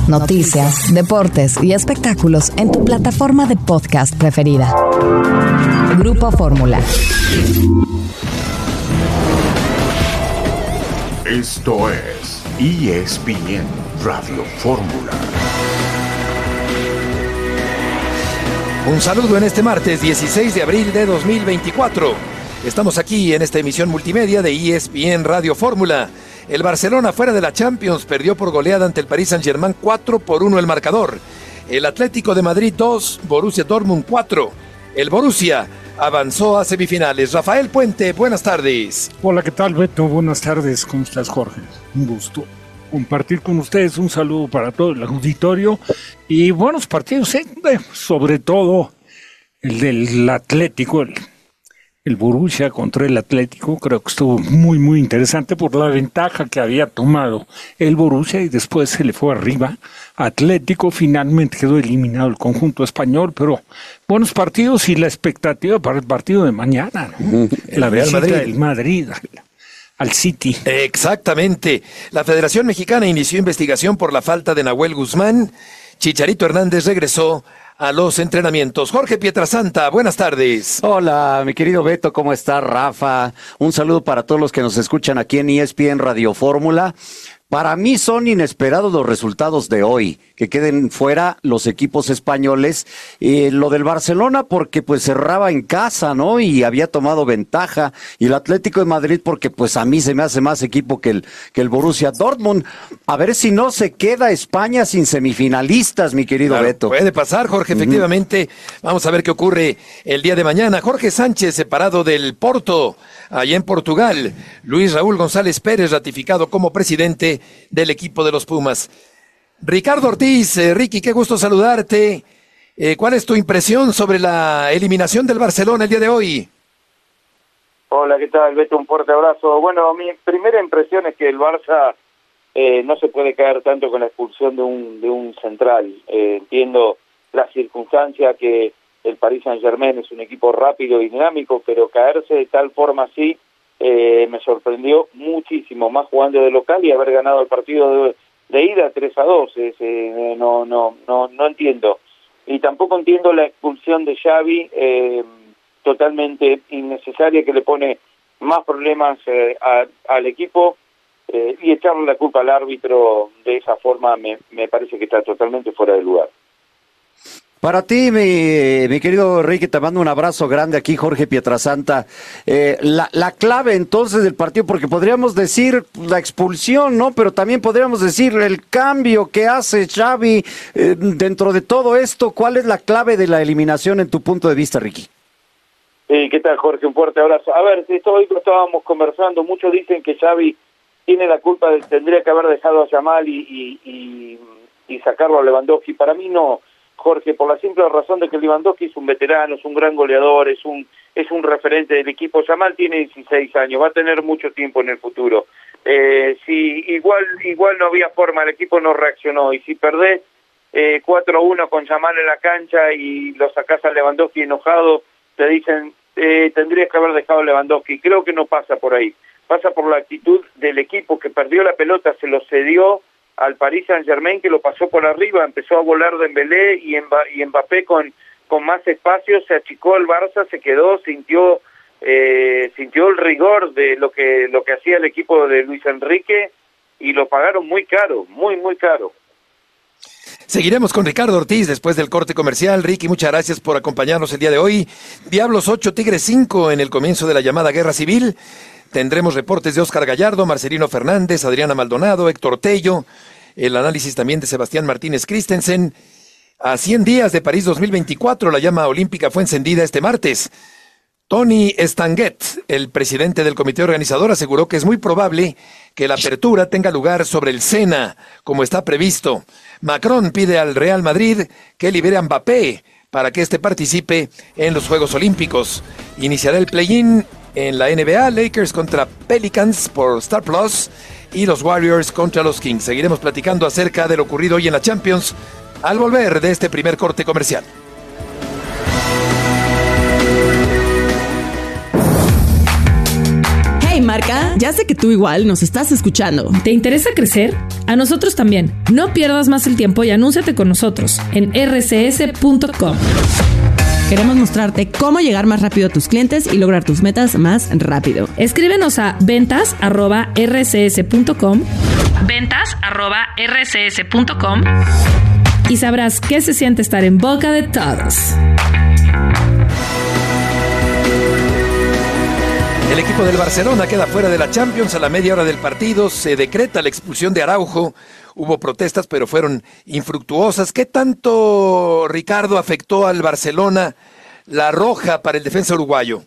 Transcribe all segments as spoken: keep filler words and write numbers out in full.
noticias, deportes y espectáculos en tu plataforma de podcast preferida. Grupo Fórmula. Esto es E S P N Radio Fórmula. Un saludo en este martes dieciséis de abril de dos mil veinticuatro. Estamos aquí en esta emisión multimedia de E S P N Radio Fórmula. El Barcelona fuera de la Champions perdió por goleada ante el Paris Saint-Germain cuatro por uno el marcador. El Atlético de Madrid dos, Borussia Dortmund cuatro. El Borussia avanzó a semifinales. Rafael Puente, buenas tardes. Hola, ¿qué tal, Beto? Buenas tardes. ¿Cómo estás, Jorge? Un gusto compartir con ustedes. Un saludo para todo el auditorio. Y buenos partidos, ¿eh? Sobre todo el del Atlético, el, el Borussia contra el Atlético. Creo que estuvo muy, muy interesante por la ventaja que había tomado el Borussia y después se le fue arriba. Atlético finalmente quedó eliminado el conjunto español, pero buenos partidos y la expectativa para el partido de mañana, ¿no? La Real visita Madrid. del Madrid al, al City. Exactamente. La Federación Mexicana inició investigación por la falta de Nahuel Guzmán. Chicharito Hernández regresó a los entrenamientos. Jorge Pietrasanta, buenas tardes. Hola, mi querido Beto, ¿cómo está, Rafa? Un saludo para todos los que nos escuchan aquí en E S P N Radio Fórmula. Para mí son inesperados los resultados de hoy, que queden fuera los equipos españoles. Eh, lo del Barcelona porque pues cerraba en casa, ¿no? Y había tomado ventaja. Y el Atlético de Madrid porque pues a mí se me hace más equipo que el, que el Borussia Dortmund. A ver si no se queda España sin semifinalistas, mi querido Claro, Beto. puede pasar, Jorge, efectivamente. Uh-huh. Vamos a ver qué ocurre el día de mañana. Jorge Sánchez, separado del Porto, allá en Portugal. Luis Raúl González Pérez, ratificado como presidente del equipo de los Pumas. Ricardo Ortiz, eh, Ricky, qué gusto saludarte. Eh, ¿Cuál es tu impresión sobre la eliminación del Barcelona el día de hoy? Hola, ¿qué tal, Beto? Un fuerte abrazo. Bueno, mi primera impresión es que el Barça eh, no se puede caer tanto con la expulsión de un, de un central. Eh, entiendo la circunstancia que el Paris Saint-Germain es un equipo rápido y dinámico, pero caerse de tal forma así Eh, me sorprendió muchísimo, más jugando de local y haber ganado el partido de, de ida tres a dos. Es, eh, no, no, no, no entiendo. Y tampoco entiendo la expulsión de Xavi, eh, totalmente innecesaria, que le pone más problemas eh, a, al equipo, eh, y echarle la culpa al árbitro de esa forma me, me parece que está totalmente fuera de lugar. Para ti, mi, mi querido Ricky, te mando un abrazo grande aquí, Jorge Pietrasanta. Eh, la, la clave entonces del partido, porque podríamos decir la expulsión, ¿no? Pero también podríamos decir el cambio que hace Xavi eh, dentro de todo esto. ¿Cuál es la clave de la eliminación en tu punto de vista, Ricky? Eh, ¿Qué tal, Jorge? Un fuerte abrazo. A ver, esto hoy lo estábamos conversando, muchos dicen que Xavi tiene la culpa, de, tendría que haber dejado a Yamal y, y, y, y sacarlo a Lewandowski. Para mí no, Jorge, por la simple razón de que Lewandowski es un veterano, es un gran goleador, es un es un referente del equipo. Yamal tiene dieciséis años, va a tener mucho tiempo en el futuro. Eh, si igual igual no había forma, el equipo no reaccionó, y si perdés eh, cuatro a uno con Yamal en la cancha y lo sacás a Lewandowski enojado, te dicen, eh, tendrías que haber dejado a Lewandowski. Creo que no pasa por ahí, pasa por la actitud del equipo que perdió la pelota, se lo cedió al Paris Saint-Germain, que lo pasó por arriba, empezó a volar Dembélé y, Mba, y Mbappé con, con más espacio, se achicó el Barça, se quedó, sintió eh, sintió el rigor de lo que lo que hacía el equipo de Luis Enrique, y lo pagaron muy caro, muy, muy caro. Seguiremos con Ricardo Ortiz después del corte comercial. Ricky, muchas gracias por acompañarnos el día de hoy. Diablos ocho, Tigres cinco en el comienzo de la llamada Guerra Civil. Tendremos reportes de Óscar Gallardo, Marcelino Fernández, Adriana Maldonado, Héctor Tello, el análisis también de Sebastián Martínez Christensen. A cien días de París dos mil veinticuatro, la llama olímpica fue encendida este martes. Tony Stanguet, el presidente del comité organizador, aseguró que es muy probable que la apertura tenga lugar sobre el Sena, como está previsto. Macron pide al Real Madrid que libere a Mbappé para que éste participe en los Juegos Olímpicos. Iniciará el play-in en la N B A, Lakers contra Pelicans por Star Plus y los Warriors contra los Kings. Seguiremos platicando acerca de lo ocurrido hoy en la Champions al volver de este primer corte comercial. Hey, Marca, Ya sé que tú igual nos estás escuchando. ¿Te interesa crecer? A nosotros también. No pierdas más el tiempo y anúnciate con nosotros en r c s punto com. Queremos mostrarte cómo llegar más rápido a tus clientes y lograr tus metas más rápido. Escríbenos a ventas arroba r c s punto com, ventas arroba r c s punto com y sabrás qué se siente estar en boca de todos. El equipo del Barcelona queda fuera de la Champions a la media hora del partido. Se decreta la expulsión de Araujo. Hubo protestas, pero fueron infructuosas. ¿Qué tanto, Ricardo, afectó al Barcelona la roja para el defensa uruguayo?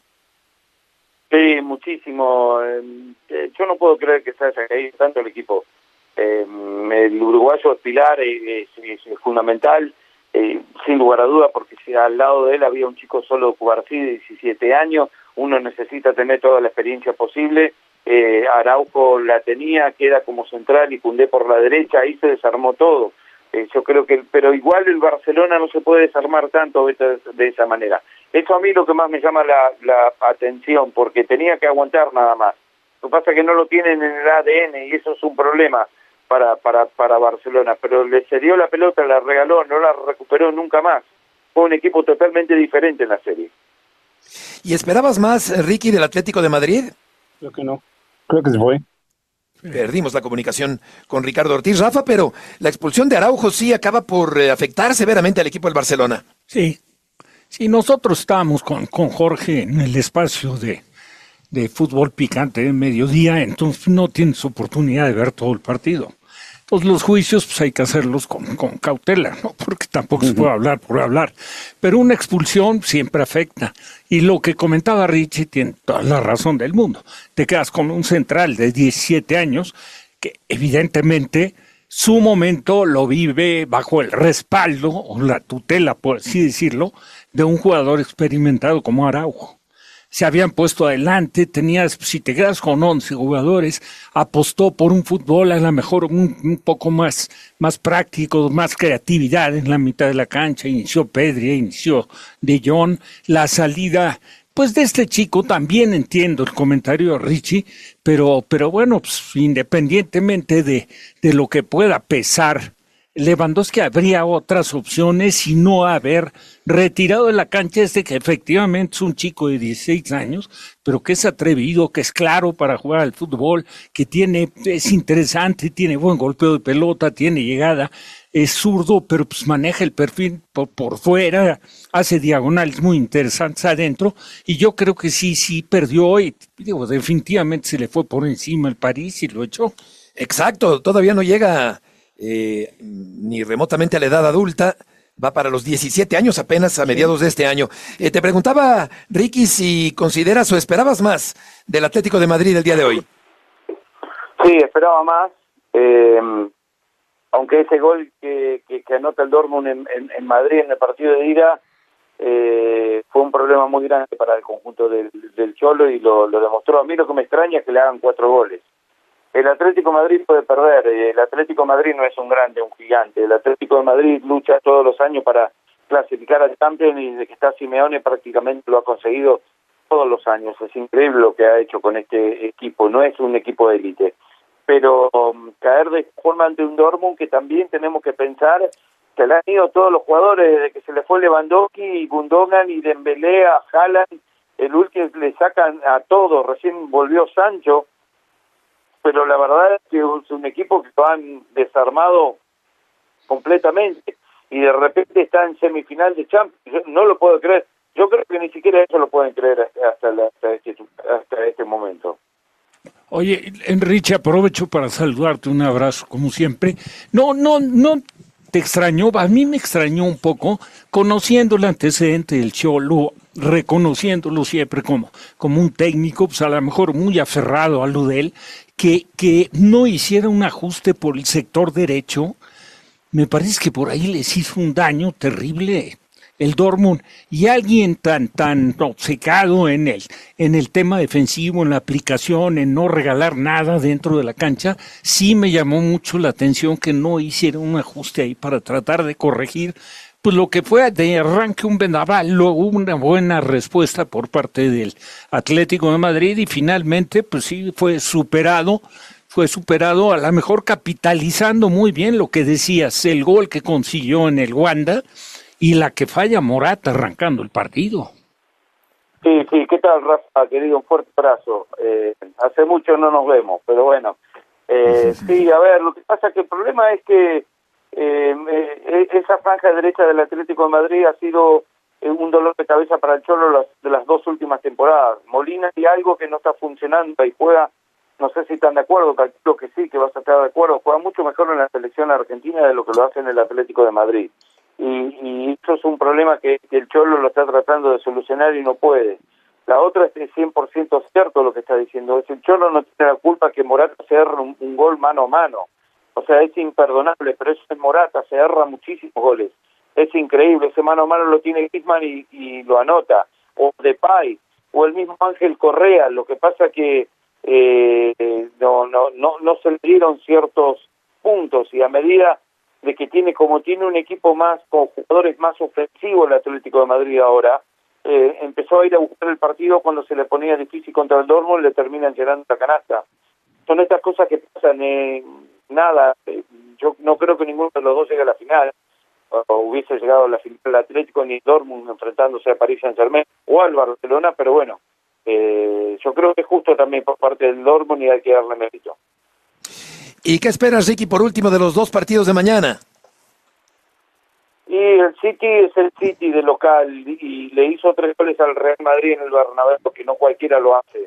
Sí, muchísimo. Eh, yo no puedo creer que se haya caído tanto el equipo. Eh, el uruguayo es pilar, es, es, es fundamental, eh, sin lugar a duda, porque si al lado de él había un chico solo Cubarsí de diecisiete años, uno necesita tener toda la experiencia posible. Eh, Araujo la tenía, queda como central y Koundé por la derecha, ahí se desarmó todo. Eh, yo creo que, pero igual el Barcelona no se puede desarmar tanto de, de esa manera. Eso a mí lo que más me llama la, la atención, porque tenía que aguantar nada más. Lo que pasa es que no lo tienen en el A D N y eso es un problema para para para Barcelona, pero le cedió la pelota, la regaló, no la recuperó nunca más. Fue un equipo totalmente diferente en la serie. ¿Y esperabas más, Ricky, del Atlético de Madrid? Creo que no. Creo que se fue. Perdimos la comunicación con Ricardo Ortiz, Rafa, pero la expulsión de Araujo sí acaba por eh, afectar severamente al equipo del Barcelona. Sí, sí, nosotros estábamos con, con Jorge en el espacio de, de fútbol picante de mediodía, entonces no tienes oportunidad de ver todo el partido. Entonces los juicios pues hay que hacerlos con, con cautela, ¿no? Porque tampoco se puede hablar por hablar. Pero una expulsión siempre afecta. Y lo que comentaba Richie tiene toda la razón del mundo. Te quedas con un central de diecisiete años que evidentemente su momento lo vive bajo el respaldo o la tutela, por así decirlo, de un jugador experimentado como Araujo. Se habían puesto adelante, tenías, si te quedas con once jugadores, apostó por un fútbol a lo mejor un, un poco más, más práctico, más creatividad en la mitad de la cancha, inició Pedri, inició De Jong, la salida, pues de este chico también entiendo el comentario de Richie, pero, pero bueno, pues, independientemente de, de lo que pueda pesar, Lewandowski habría otras opciones y no haber retirado de la cancha este que efectivamente es un chico de dieciséis años, pero que es atrevido, que es claro para jugar al fútbol, que tiene, es interesante, tiene buen golpeo de pelota, tiene llegada, es zurdo, pero pues maneja el perfil por, por fuera, hace diagonales muy interesantes adentro, y yo creo que sí, sí perdió y digo, definitivamente se le fue por encima el París y lo echó. Exacto, todavía no llega Eh, ni remotamente a la edad adulta, va para los diecisiete años apenas a mediados de este año. Eh, te preguntaba, Ricky, si consideras o esperabas más del Atlético de Madrid el día de hoy. Sí, esperaba más, eh, aunque ese gol que, que, que anota el Dortmund en, en, en Madrid en el partido de ida eh, fue un problema muy grande para el conjunto del, del Cholo y lo, lo demostró. A mí lo que me extraña es que le hagan cuatro goles. El Atlético de Madrid puede perder, el Atlético de Madrid no es un grande, un gigante, el Atlético de Madrid lucha todos los años para clasificar al Champions y desde que está Simeone prácticamente lo ha conseguido todos los años, es increíble lo que ha hecho con este equipo, no es un equipo de élite, pero um, caer de forma ante un Dortmund que también tenemos que pensar que le han ido todos los jugadores desde que se le fue Lewandowski y Gundogan y Dembélé a Haaland, el último le sacan a todos, recién volvió Sancho, pero la verdad es que es un equipo que lo han desarmado completamente y de repente está en semifinal de Champions. Yo no lo puedo creer. Yo creo que ni siquiera eso lo pueden creer hasta, hasta, la, hasta, este, hasta este momento. Oye, Enrique, aprovecho para saludarte, un abrazo como siempre. No, no, no te extrañó, a mí me extrañó un poco, conociendo el antecedente del Cholo, reconociéndolo siempre como, como un técnico, pues a lo mejor muy aferrado a lo de él, que, que no hiciera un ajuste por el sector derecho. Me parece que por ahí les hizo un daño terrible el Dortmund, y alguien tan tan obcecado en el, en el tema defensivo, en la aplicación, en no regalar nada dentro de la cancha, sí me llamó mucho la atención que no hiciera un ajuste ahí para tratar de corregir, pues lo que fue de arranque un vendaval, luego una buena respuesta por parte del Atlético de Madrid y finalmente pues sí fue superado, fue superado a lo mejor capitalizando muy bien lo que decías, el gol que consiguió en el Wanda y la que falla Morata arrancando el partido. Sí, sí, ¿qué tal, Rafa? Querido, un fuerte abrazo. Eh, hace mucho no nos vemos, pero bueno. Eh, sí, a ver, lo que pasa es que el problema es que eh, eh, esa franja derecha del Atlético de Madrid ha sido eh, un dolor de cabeza para el Cholo las, de las dos últimas temporadas. Molina y algo que no está funcionando y juega, no sé si están de acuerdo, calculo que sí, que vas a estar de acuerdo, juega mucho mejor en la selección argentina de lo que lo hace en el Atlético de Madrid. Y, y eso es un problema que, que el Cholo lo está tratando de solucionar y no puede. La otra es cien por ciento cierto lo que está diciendo. Es el Cholo no tiene la culpa que Morata se erre un, un gol mano a mano. O sea, es imperdonable, pero eso es Morata, se erra muchísimos goles. Es increíble, ese mano a mano lo tiene Griezmann y, y lo anota. O Depay, o el mismo Ángel Correa. Lo que pasa que eh, no, no, no, no se le dieron ciertos puntos y a medida de que tiene, como tiene un equipo más, con jugadores más ofensivos el Atlético de Madrid ahora, eh, empezó a ir a buscar el partido cuando se le ponía difícil contra el Dortmund, le terminan llenando la canasta. Son estas cosas que pasan, eh, nada, eh, yo no creo que ninguno de los dos llegue a la final, o, o hubiese llegado a la final del Atlético ni el Dortmund enfrentándose a Paris Saint-Germain o al Barcelona, pero bueno, eh, yo creo que es justo también por parte del Dortmund y hay que darle mérito. ¿Y qué esperas, Ricky, por último de los dos partidos de mañana? Y el City es el City de local y le hizo tres goles al Real Madrid en el Bernabéu, que no cualquiera lo hace.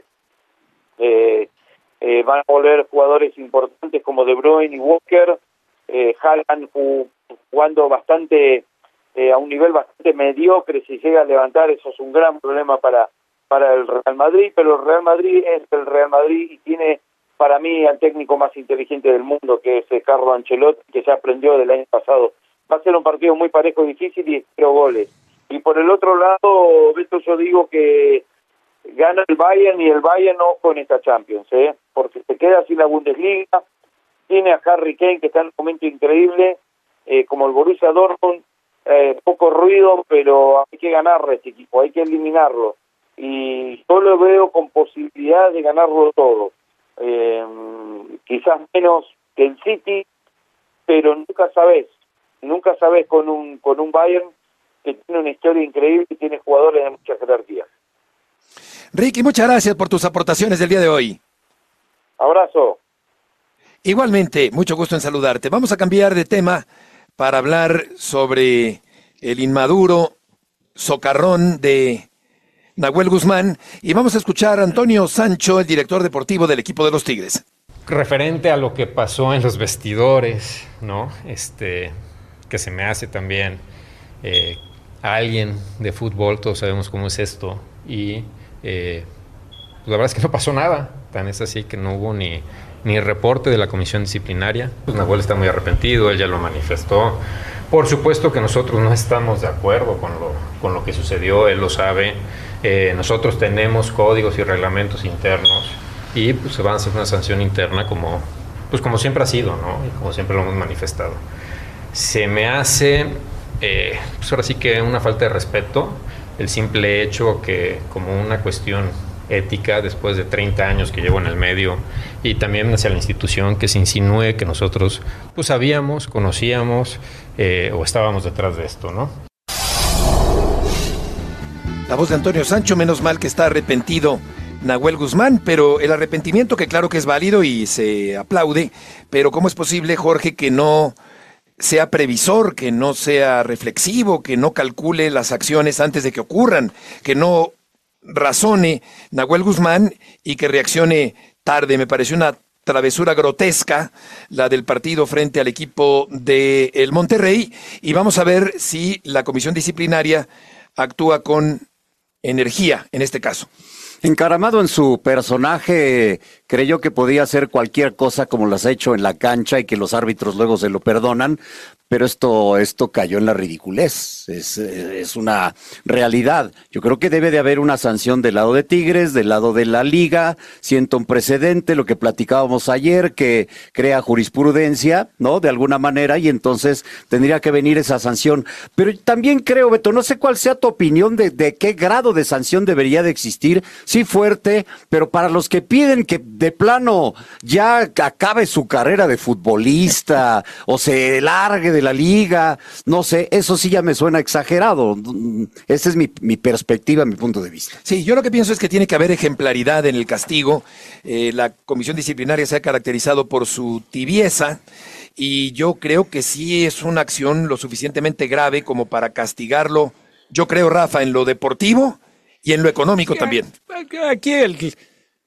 Eh, eh, van a volver jugadores importantes como De Bruyne y Walker, eh, Haaland jugando bastante eh, a un nivel bastante mediocre. Si llega a levantar, eso es un gran problema para, para el Real Madrid, pero el Real Madrid es el Real Madrid y tiene para mí al técnico más inteligente del mundo, que es Carlo Ancelotti, que ya aprendió del año pasado. Va a ser un partido muy parejo, difícil y espero goles. Y por el otro lado, Beto, yo digo que gana el Bayern y el Bayern no con esta Champions, ¿eh? Porque se queda sin la Bundesliga, tiene a Harry Kane que está en un momento increíble, eh, como el Borussia Dortmund, eh, poco ruido, pero hay que ganarle a este equipo, hay que eliminarlo. Y yo lo veo con posibilidad de ganarlo todo. Eh, quizás menos que el City, pero nunca sabes, nunca sabes con un con un Bayern que tiene una historia increíble y tiene jugadores de mucha jerarquía. Ricky, muchas gracias por tus aportaciones del día de hoy. Abrazo. Igualmente, mucho gusto en saludarte. Vamos a cambiar de tema para hablar sobre el inmaduro socarrón de Nahuel Guzmán, y vamos a escuchar a Antonio Sancho, el director deportivo del equipo de los Tigres. Referente a lo que pasó en los vestidores, ¿no? Este, que se me hace también eh, a alguien de fútbol, todos sabemos cómo es esto, y eh, pues la verdad es que no pasó nada, tan es así que no hubo ni, ni reporte de la comisión disciplinaria. Pues Nahuel está muy arrepentido, él ya lo manifestó. Por supuesto que nosotros no estamos de acuerdo con lo, con lo que sucedió, él lo sabe. Eh, nosotros tenemos códigos y reglamentos internos y pues se va a hacer una sanción interna como, pues como siempre ha sido, ¿no? Y como siempre lo hemos manifestado. Se me hace, eh, pues ahora sí que una falta de respeto el simple hecho que como una cuestión ética después de treinta años que llevo en el medio y también hacia la institución que se insinúe que nosotros pues sabíamos, conocíamos eh, o estábamos detrás de esto, ¿no? La voz de Antonio Sancho, menos mal que está arrepentido Nahuel Guzmán, pero el arrepentimiento que claro que es válido y se aplaude, pero ¿cómo es posible, Jorge, que no sea previsor, que no sea reflexivo, que no calcule las acciones antes de que ocurran, que no razone Nahuel Guzmán y que reaccione tarde? Me pareció una travesura grotesca la del partido frente al equipo de el Monterrey, y vamos a ver si la comisión disciplinaria actúa con energía en este caso. Encaramado en su personaje, creyó que podía hacer cualquier cosa como las ha hecho en la cancha y que los árbitros luego se lo perdonan, pero esto, esto cayó en la ridiculez, es, es una realidad. Yo creo que debe de haber una sanción del lado de Tigres, del lado de la Liga, sienta un precedente, lo que platicábamos ayer, que crea jurisprudencia, ¿no? De alguna manera, y entonces tendría que venir esa sanción. Pero también creo, Beto, no sé cuál sea tu opinión de, de qué grado de sanción debería de existir, sí fuerte, pero para los que piden que de plano ya acabe su carrera de futbolista o se largue de la liga, no sé, eso sí ya me suena exagerado. Esa es mi, mi perspectiva, mi punto de vista. Sí, yo lo que pienso es que tiene que haber ejemplaridad en el castigo. Eh, la comisión disciplinaria se ha caracterizado por su tibieza y yo creo que sí es una acción lo suficientemente grave como para castigarlo, yo creo, Rafa, en lo deportivo y en lo económico también. Aquí el,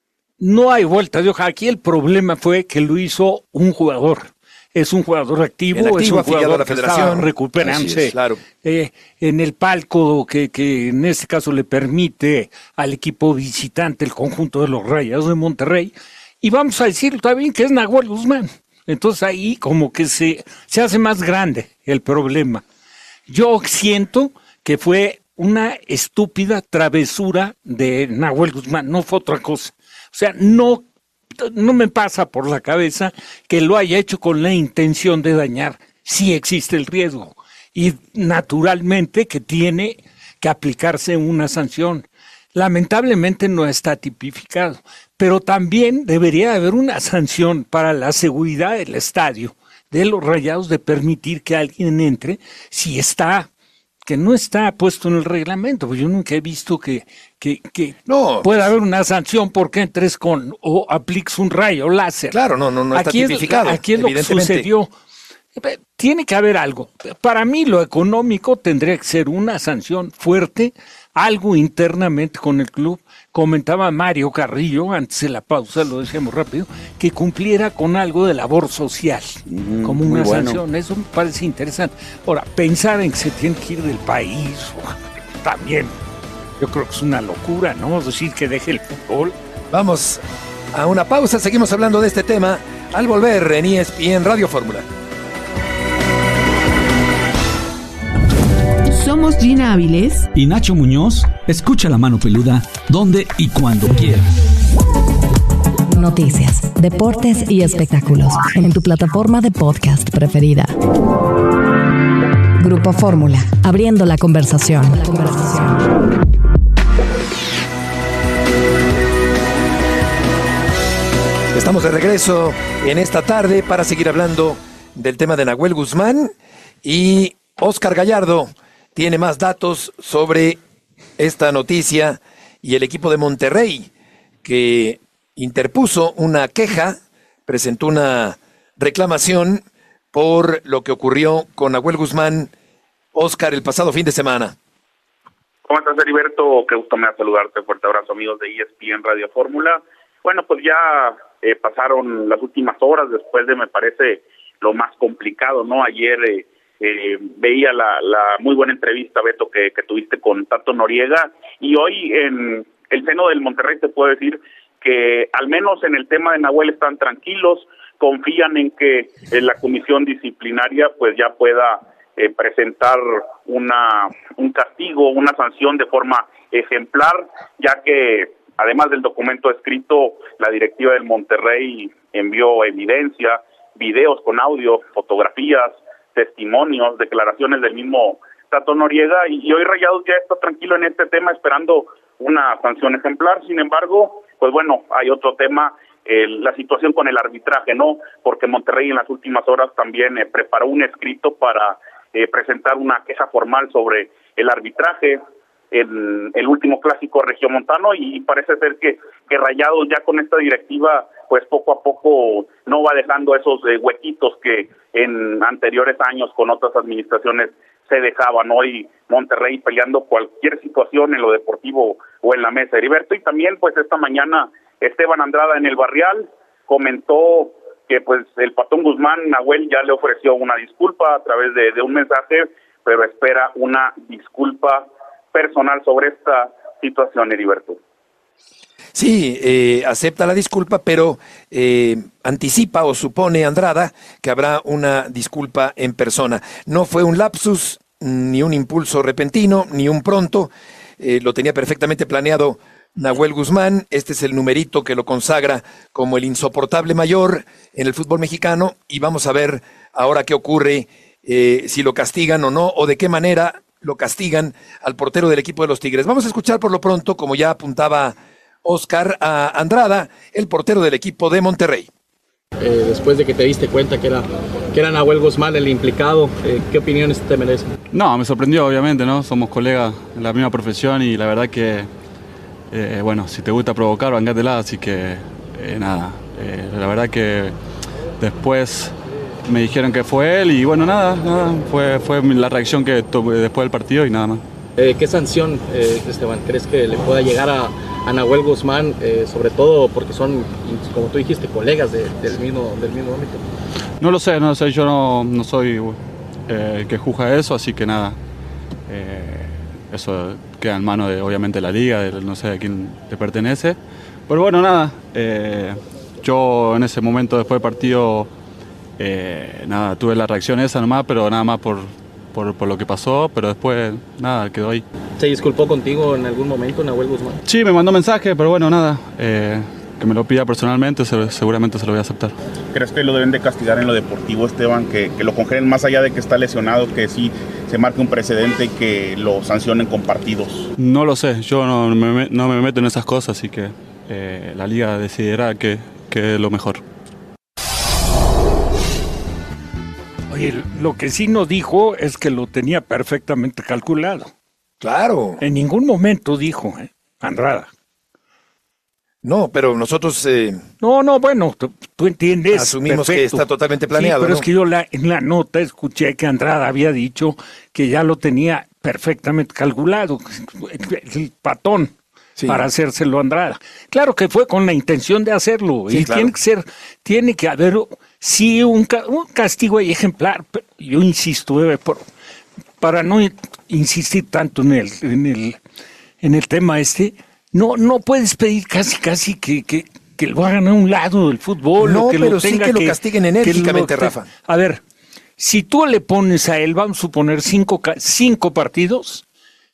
no hay vuelta de hoja. Aquí el problema fue que lo hizo un jugador. Es un jugador activo, activo es un afiliado a la jugador que federación, está recuperándose, es, claro. eh, en el palco que, que en este caso le permite al equipo visitante, el conjunto de los Rayados de Monterrey, y vamos a decir también que es Nahuel Guzmán. Entonces ahí como que se, se hace más grande el problema. Yo siento que fue una estúpida travesura de Nahuel Guzmán, no fue otra cosa. O sea, no, no me pasa por la cabeza que lo haya hecho con la intención de dañar. Sí existe el riesgo y naturalmente que tiene que aplicarse una sanción. Lamentablemente no está tipificado, pero también debería haber una sanción para la seguridad del estadio de los Rayados de permitir que alguien entre si está, que no está puesto en el reglamento. Pues yo nunca he visto que, que, que no, pueda haber una sanción porque entres con o apliques un rayo láser. Claro, no, no, no está aquí tipificado. Es, aquí es lo que sucedió. Tiene que haber algo. Para mí lo económico tendría que ser una sanción fuerte, algo internamente con el club. Comentaba Mario Carrillo, antes de la pausa, lo decíamos rápido, que cumpliera con algo de labor social, mm, como una sanción. Bueno. Eso me parece interesante. Ahora, pensar en que se tiene que ir del país, también, yo creo que es una locura, ¿no? Es decir, que deje el fútbol. Vamos a una pausa, seguimos hablando de este tema al volver en E S P N Radio Fórmula. Somos Gina Áviles y Nacho Muñoz. Escucha La Mano Peluda donde y cuando quieras. Noticias, deportes y espectáculos en tu plataforma de podcast preferida. Grupo Fórmula, abriendo la conversación. La conversación. Estamos de regreso en esta tarde para seguir hablando del tema de Nahuel Guzmán y Óscar Gallardo tiene más datos sobre esta noticia y el equipo de Monterrey que interpuso una queja, presentó una reclamación por lo que ocurrió con Nahuel Guzmán. Óscar, el pasado fin de semana. ¿Cómo estás, Heriberto? Qué gusto me da saludarte. Fuerte abrazo, amigos de E S P N Radio Fórmula. Bueno, pues ya eh, pasaron las últimas horas después de, me parece, lo más complicado, ¿no? Ayer eh, Eh, veía la, la muy buena entrevista, Beto, que, que tuviste con Tato Noriega, y hoy en el seno del Monterrey te puedo decir que al menos en el tema de Nahuel están tranquilos, confían en que en la comisión disciplinaria pues ya pueda eh, presentar una un castigo, una sanción de forma ejemplar, ya que además del documento escrito, la directiva del Monterrey envió evidencia, videos con audio, fotografías, testimonios, declaraciones del mismo Tato Noriega, y, y hoy Rayados ya está tranquilo en este tema esperando una sanción ejemplar. Sin embargo, pues bueno, hay otro tema, eh, la situación con el arbitraje, ¿no? Porque Monterrey en las últimas horas también eh, preparó un escrito para eh, presentar una queja formal sobre el arbitraje en el último clásico regiomontano, y parece ser que, que Rayados ya con esta directiva pues poco a poco no va dejando esos eh, huequitos que en anteriores años con otras administraciones se dejaban. Hoy Monterrey peleando cualquier situación en lo deportivo o en la mesa, Heriberto. Y también pues esta mañana Esteban Andrada en el Barrial comentó que pues el Patón Guzmán, Nahuel, ya le ofreció una disculpa a través de, de un mensaje, pero espera una disculpa personal sobre esta situación, Heriberto. Sí, eh, acepta la disculpa, pero eh, anticipa o supone Andrada que habrá una disculpa en persona. No fue un lapsus, ni un impulso repentino, ni un pronto. Eh, lo tenía perfectamente planeado Nahuel Guzmán. Este es el numerito que lo consagra como el insoportable mayor en el fútbol mexicano. Y vamos a ver ahora qué ocurre, eh, si lo castigan o no, o de qué manera lo castigan al portero del equipo de los Tigres. Vamos a escuchar por lo pronto, como ya apuntaba Oscar, a Andrada, el portero del equipo de Monterrey. Eh, después de que te diste cuenta que era, que era Nahuel Guzmán el implicado, eh, ¿qué opiniones te merece? No, me sorprendió obviamente, ¿no? Somos colegas en la misma profesión y la verdad que, eh, bueno, si te gusta provocar, bancátela, así que eh, nada, eh, la verdad que después me dijeron que fue él y bueno, nada, nada fue, fue la reacción que tuve después del partido y nada más. Eh, ¿Qué sanción, eh, Esteban, crees que le pueda llegar a, a Nahuel Guzmán, eh, sobre todo porque son, como tú dijiste, colegas de, del, mismo, del mismo ámbito? No lo sé, no lo sé, yo no, no soy eh, el que juzga eso, así que nada, eh, eso queda en manos de obviamente la liga, de, no sé a quién le pertenece, pero bueno, nada, eh, yo en ese momento después del partido, eh, nada, tuve la reacción esa nomás, pero nada más por... Por, por lo que pasó, pero después nada, quedó ahí. ¿Se disculpó contigo en algún momento Nahuel Guzmán? Sí, me mandó mensaje, pero bueno, nada, eh, que me lo pida personalmente, se, seguramente se lo voy a aceptar. ¿Crees que lo deben de castigar en lo deportivo, Esteban? Que, que lo congelen más allá de que está lesionado, que sí se marque un precedente y que lo sancionen con partidos. No lo sé, yo no me, no me meto en esas cosas, así que eh, la liga decidirá qué es lo mejor. Oye, lo que sí nos dijo es que lo tenía perfectamente calculado. Claro. En ningún momento dijo, ¿eh? Andrada. No, pero nosotros... Eh, no, no, bueno, tú, tú entiendes. Asumimos perfecto. que está totalmente planeado. Sí, pero ¿no? es que yo la, en la nota escuché que Andrada había dicho que ya lo tenía perfectamente calculado, el patón, sí, para hacérselo a Andrada. Claro que fue con la intención de hacerlo, sí, y claro, tiene que ser, tiene que haber... Sí, un, un castigo ejemplar, pero yo insisto, eh, por, para no insistir tanto en el, en el, en el tema este, no, no puedes pedir casi, casi que, que, que lo hagan a un lado del fútbol. No, o que pero lo tenga sí que, que lo castiguen enérgicamente, lo, Rafa. A ver, si tú le pones a él, vamos a suponer, cinco, cinco partidos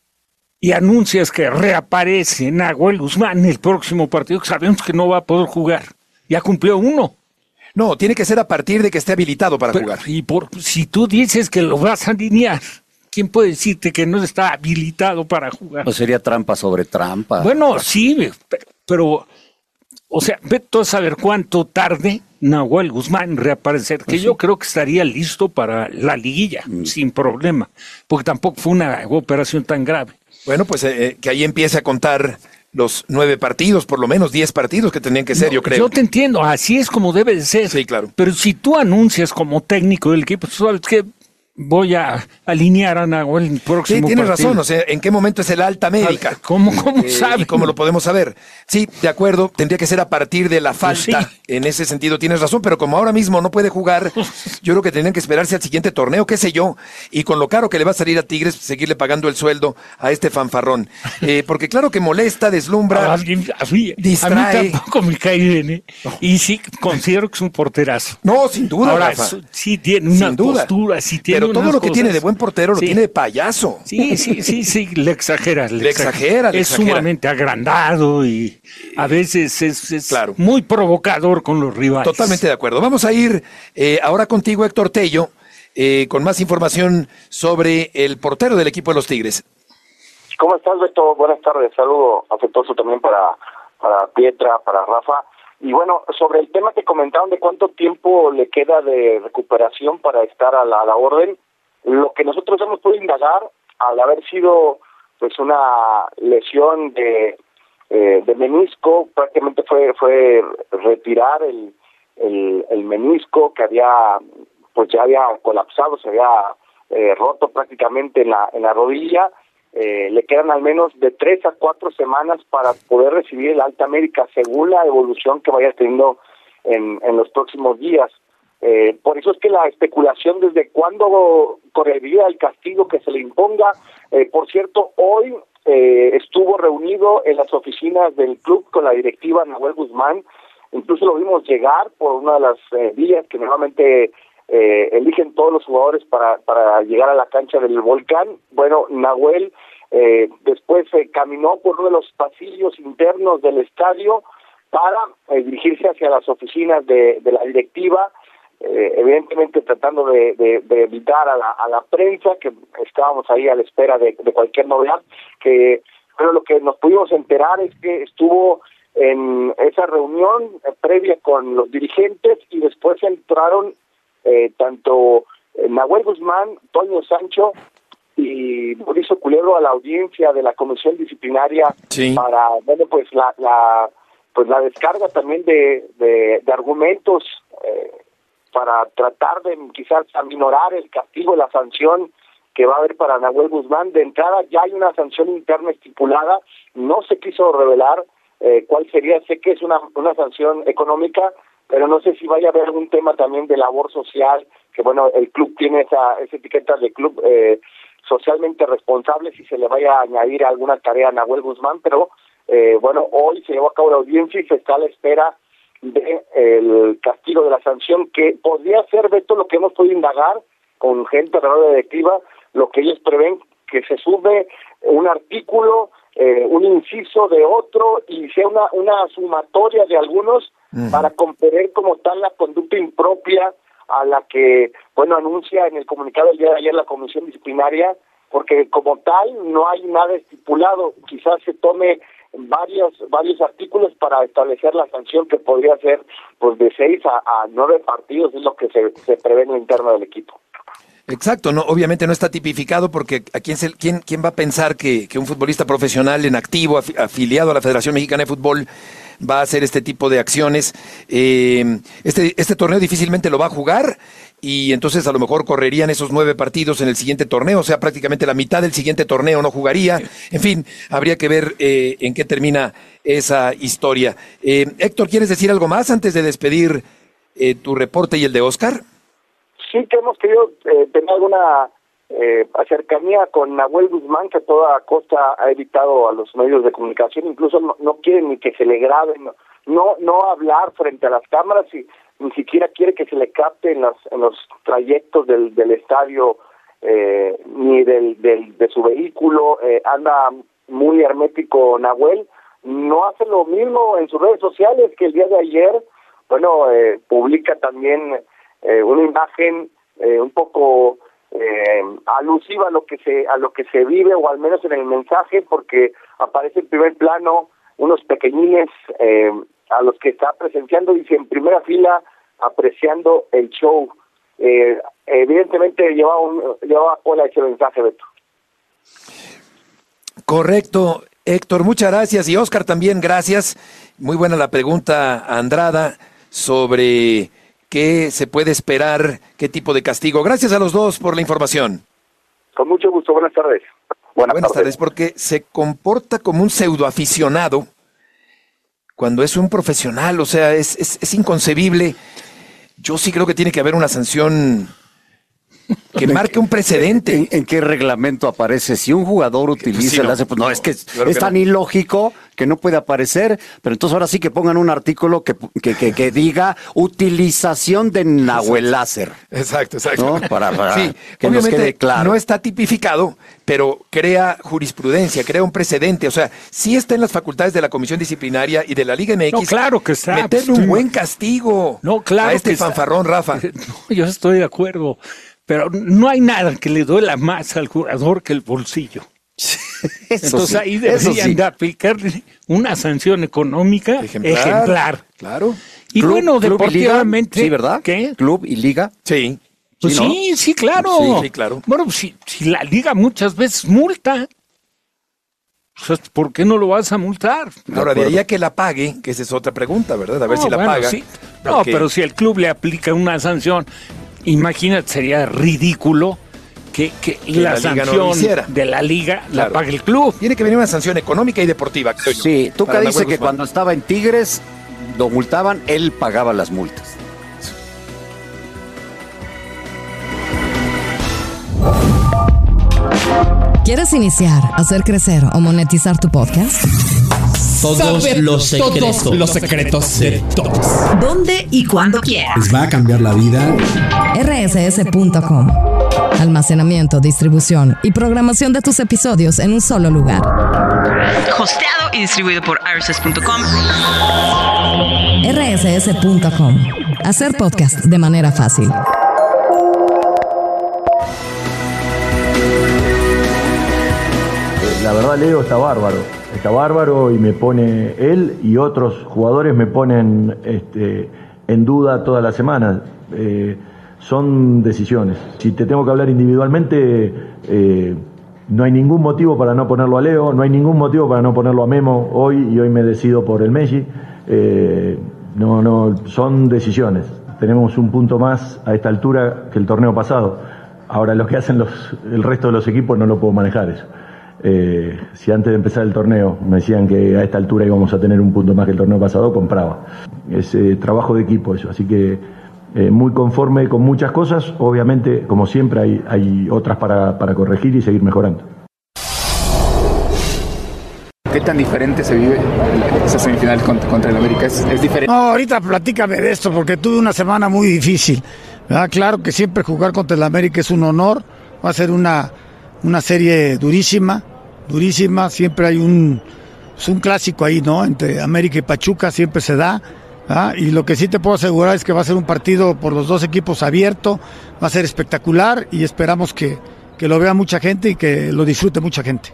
y anuncias que reaparece Nahuel Guzmán en el próximo partido, que sabemos que no va a poder jugar, ya cumplió uno. No, tiene que ser a partir de que esté habilitado para Pero, jugar. Y por si tú dices que lo vas a alinear, ¿quién puede decirte que no está habilitado para jugar? Pues sería trampa sobre trampa. Bueno, sí, pero, pero o sea, ve tú a saber cuánto tarde Nahuel Guzmán en reaparecer, que pues yo sí, creo que estaría listo para la liguilla, mm. sin problema, porque tampoco fue una operación tan grave. Bueno, pues eh, que ahí empiece a contar los nueve partidos, por lo menos diez partidos que tendrían que ser, no, yo creo. Yo te entiendo, así es como debe de ser. Sí, claro. Pero si tú anuncias como técnico del equipo, sabes que voy a alinear a Nahuel en el próximo Sí, tienes partido. razón, o sea, ¿en qué momento es el alta médica? ¿Cómo, cómo eh, sabe? ¿Cómo lo podemos saber? Sí, de acuerdo, tendría que ser a partir de la falta, pues sí, en ese sentido tienes razón, pero como ahora mismo no puede jugar, yo creo que tendrían que esperarse al siguiente torneo, qué sé yo, y con lo caro que le va a salir a Tigres, seguirle pagando el sueldo a este fanfarrón. Eh, porque claro que molesta, deslumbra, a mí, a mí, distrae. A mí tampoco me cae bien, ¿eh? Y sí, considero que es un porterazo. No, sin duda, ahora, Rafa. Sí tiene una sin postura, sí tiene pero todo lo que cosas. tiene de buen portero lo sí, tiene de payaso. Sí, sí, sí, sí, le exagera. Le, le exagera, le Es exagera. sumamente agrandado y a veces es, es claro, muy provocador con los rivales. Totalmente de acuerdo. Vamos a ir eh, ahora contigo, Héctor Tello, eh, con más información sobre el portero del equipo de los Tigres. ¿Cómo estás, Beto? Buenas tardes. Saludo afectuoso también para, para Pietra, para Rafa. Y bueno, sobre el tema que comentaron de cuánto tiempo le queda de recuperación para estar a la, a la orden, lo que nosotros hemos podido indagar, al haber sido pues una lesión de eh, de menisco, prácticamente fue fue retirar el, el el menisco que había pues ya había colapsado, se había eh, roto prácticamente en la en la rodilla. Eh, le quedan al menos de tres a cuatro semanas para poder recibir el alta médica según la evolución que vaya teniendo en, en los próximos días. Eh, por eso es que la especulación desde cuándo correría el castigo que se le imponga. Eh, por cierto, hoy eh, estuvo reunido en las oficinas del club con la directiva Nahuel Guzmán. Incluso lo vimos llegar por una de las eh, vías que normalmente eh, eligen todos los jugadores para, para llegar a la cancha del Volcán. Bueno, Nahuel eh, después eh, caminó por uno de los pasillos internos del estadio para eh, dirigirse hacia las oficinas de, de la directiva, eh, evidentemente tratando de, de, de evitar a la, a la prensa, que estábamos ahí a la espera de, de cualquier novedad. Que pero lo que nos pudimos enterar es que estuvo en esa reunión eh, previa con los dirigentes y después entraron eh, tanto eh, Nahuel Guzmán, Toño Sancho y Mauricio Culebro a la audiencia de la comisión disciplinaria sí. para, bueno, pues la, la pues la descarga también de, de, de argumentos eh, para tratar de quizás aminorar el castigo, la sanción que va a haber para Nahuel Guzmán. De entrada ya hay una sanción interna estipulada, no se quiso revelar eh, cuál sería, sé que es una, una sanción económica, pero no sé si vaya a haber algún tema también de labor social, que bueno, el club tiene esa, esa etiqueta de club eh, socialmente responsable, si se le vaya a añadir alguna tarea a Nahuel Guzmán, pero eh, bueno, hoy se llevó a cabo la audiencia y se está a la espera del castigo de la sanción, que podría ser, Beto, lo que hemos podido indagar con gente de la directiva, lo que ellos prevén, que se sube un artículo, eh, un inciso de otro y sea una, una sumatoria de algunos uh-huh. para comprender como tal la conducta impropia a la que, bueno, anuncia en el comunicado el día de ayer la comisión disciplinaria, porque como tal no hay nada estipulado. Quizás se tome varios varios artículos para establecer la sanción, que podría ser pues de seis a, a nueve partidos, es lo que se, se prevé en lo interno del equipo. Exacto, no, obviamente no está tipificado, porque ¿a quién, se, quién, quién va a pensar que, que un futbolista profesional en activo, af, afiliado a la Federación Mexicana de Fútbol, va a hacer este tipo de acciones? Eh, este, este torneo difícilmente lo va a jugar, y entonces a lo mejor correrían esos nueve partidos en el siguiente torneo, o sea, prácticamente la mitad del siguiente torneo no jugaría. En fin, habría que ver eh, en qué termina esa historia. Eh, Héctor, ¿quieres decir algo más antes de despedir eh, tu reporte y el de Oscar? Sí, que hemos querido eh, tener alguna eh, cercanía con Nahuel Guzmán, que a toda costa ha evitado a los medios de comunicación, incluso no, no quiere ni que se le graben, no, no no hablar frente a las cámaras, y ni siquiera quiere que se le capte en los, en los trayectos del, del estadio, eh, ni del, del de su vehículo. Eh, anda muy hermético Nahuel, no hace lo mismo en sus redes sociales, que el día de ayer, bueno, eh, publica también Eh, una imagen eh, un poco eh, alusiva a lo que se a lo que se vive, o al menos en el mensaje, porque aparece en primer plano unos pequeñines eh, a los que está presenciando, dice en primera fila apreciando el show. Eh, evidentemente lleva un lleva cola ese mensaje, Beto. Correcto, Héctor, muchas gracias, y Oscar también, gracias. Muy buena la pregunta, Andrada, sobre ¿qué se puede esperar? ¿Qué tipo de castigo? Gracias a los dos por la información. Con mucho gusto. Buenas tardes. Buenas, Buenas tardes. tardes, porque se comporta como un pseudoaficionado cuando es un profesional. O sea, es, es, es inconcebible. Yo sí creo que tiene que haber una sanción que marque un precedente. ¿En, en qué reglamento aparece? Si un jugador utiliza, sí, no, el hace, pues no, es que es, claro es que tan no. ilógico que no puede aparecer, pero entonces ahora sí que pongan un artículo que, que, que, que diga utilización de Nahuel láser. Exacto, exacto. ¿No? Para, para sí, que obviamente nos quede claro. No está tipificado, pero crea jurisprudencia, crea un precedente. O sea, sí está en las facultades de la Comisión Disciplinaria y de la Liga M X. No, claro que está. Meterle un buen castigo no, claro a este que fanfarrón, está. Rafa. No, yo estoy de acuerdo. Pero no hay nada que le duela más al jugador que el bolsillo. Entonces sí, ahí deberían sí. de aplicarle una sanción económica ejemplar. ejemplar. Claro. Y club, bueno, club deportivamente. Y liga, sí, ¿verdad? ¿Qué? Club y liga. Sí. Pues sí, sí, ¿no? sí, claro. Sí, sí, claro. Bueno, si, si la liga muchas veces multa, pues, ¿por qué no lo vas a multar? Ahora, de ahí a que la pague, que esa es otra pregunta, ¿verdad? A ver no, si la bueno, paga. Sí. No, porque... pero si el club le aplica una sanción, imagínate, sería ridículo que, que, que la, la sanción no de la liga claro. la pague el club. Tiene que venir una sanción económica y deportiva. Creo yo, sí, Tuca dice que cuando estaba en Tigres lo multaban, él pagaba las multas. ¿Quieres iniciar, hacer crecer o monetizar tu podcast? Todos Saber los secretos. Todos los secretos de todos. ¿Dónde y cuándo quieras? Les va a cambiar la vida. R S S punto com. Almacenamiento, distribución y programación de tus episodios en un solo lugar. Hosteado y distribuido por R S S punto com. R S S punto com. Hacer podcast de manera fácil. La verdad, Leo está bárbaro. Está bárbaro y me pone, él y otros jugadores me ponen este, en duda toda la semana. Eh, son decisiones. Si te tengo que hablar individualmente, eh, no hay ningún motivo para no ponerlo a Leo, no hay ningún motivo para no ponerlo a Memo hoy, y hoy me decido por el Messi. Eh, no, no, son decisiones. Tenemos un punto más a esta altura que el torneo pasado. Ahora, lo que hacen los, el resto de los equipos no lo puedo manejar eso. Eh, si antes de empezar el torneo me decían que a esta altura íbamos a tener un punto más que el torneo pasado, compraba. Es eh, trabajo de equipo eso, así que eh, muy conforme con muchas cosas. Obviamente, como siempre, hay, hay otras para, para corregir y seguir mejorando. ¿Qué tan diferente se vive esa semifinal contra, contra el América? ¿Es, es diferente? No, ahorita platícame de esto, porque tuve una semana muy difícil, ¿verdad? Claro que siempre jugar contra el América es un honor, va a ser una, una serie durísima, durísima, siempre hay un, es un clásico ahí, ¿no? Entre América y Pachuca siempre se da, ¿verdad? Y lo que sí te puedo asegurar es que va a ser un partido por los dos equipos abierto, va a ser espectacular y esperamos que, que lo vea mucha gente y que lo disfrute mucha gente.